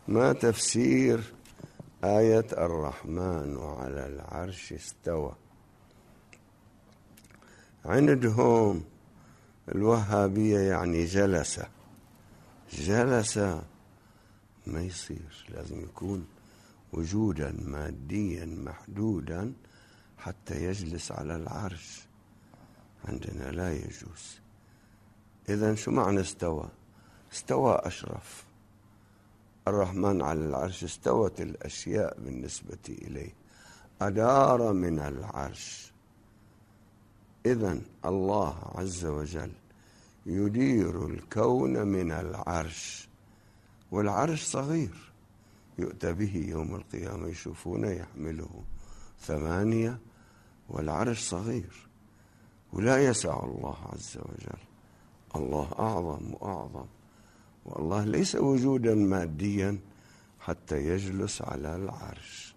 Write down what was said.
ما تفسير آية الرحمن على العرش استوى؟ عندهم الوهابية يعني جلس ما يصير، لازم يكون وجودا ماديا محدودا حتى يجلس على العرش. عندنا لا يجوز. إذن شو معنى استوى؟ استوى أشرف. الرحمن على العرش استوت الأشياء بالنسبة إليه، أدار من العرش. إذن الله عز وجل يدير الكون من العرش، والعرش صغير يؤتى به يوم القيامة يشوفونه يحمله 8، والعرش صغير ولا يسع الله عز وجل. الله أعظم وأعظم، والله ليس وجودا ماديا حتى يجلس على العرش.